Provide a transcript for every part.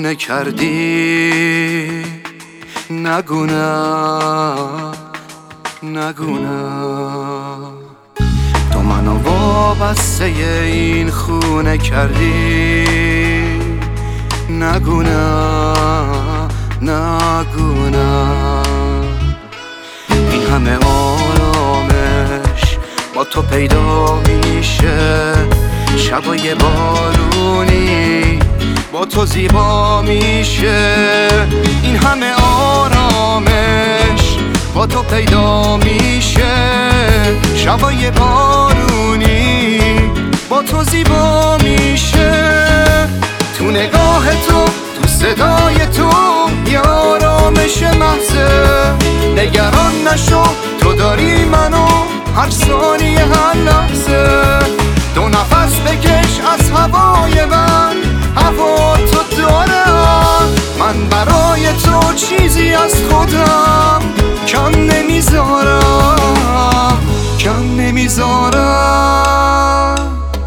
خونه کردی، نگونم تو منو وابسته این خونه کردی، نگونم این همه آرامش با تو پیدا میشه، شبای بارونی با تو زیبا میشه. این همه آرامش با تو پیدا میشه، شبای بارونی با تو زیبا میشه. تو نگاه تو، تو صدای تو، یه آرامش محضه. نگران نشو، تو داری منو هر ثانیه هر لحظه. دو نفس بکش از هوای من، هوا تو دارم. من برای تو چیزی از خودم کم نمیذارم.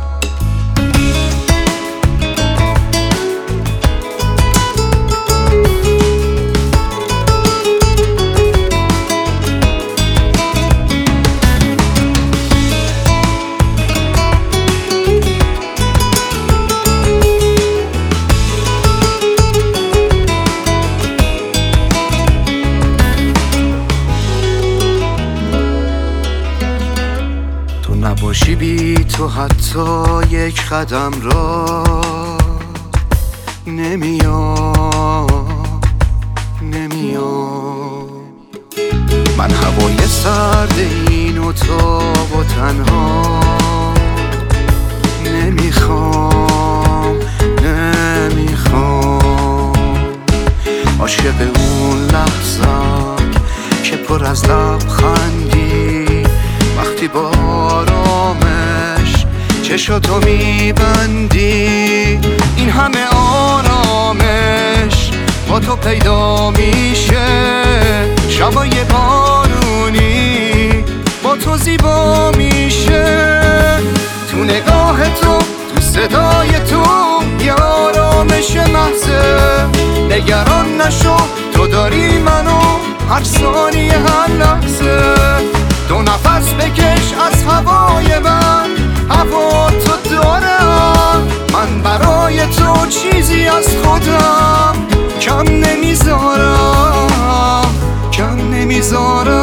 نباشی بی تو حتی یک قدم را نمیام. من هوای سرد این اتاق و تنها نمیخوام. عاشق اون لحظم که پر از لبخندی، وقتی با آرامش چشاتو میبندی. این همه آرامش با تو پیدا میشه، شبای بارونی با تو زیبا میشه. تو نگاه تو، تو صدای تو، یه آرامش محضه. نگران نشو، تو داری منو هر ثانیه هر لحظه. دو نفس بکش از هوای من، هوا تو دارم. من برای تو چیزی از خودم کم نمیذارم.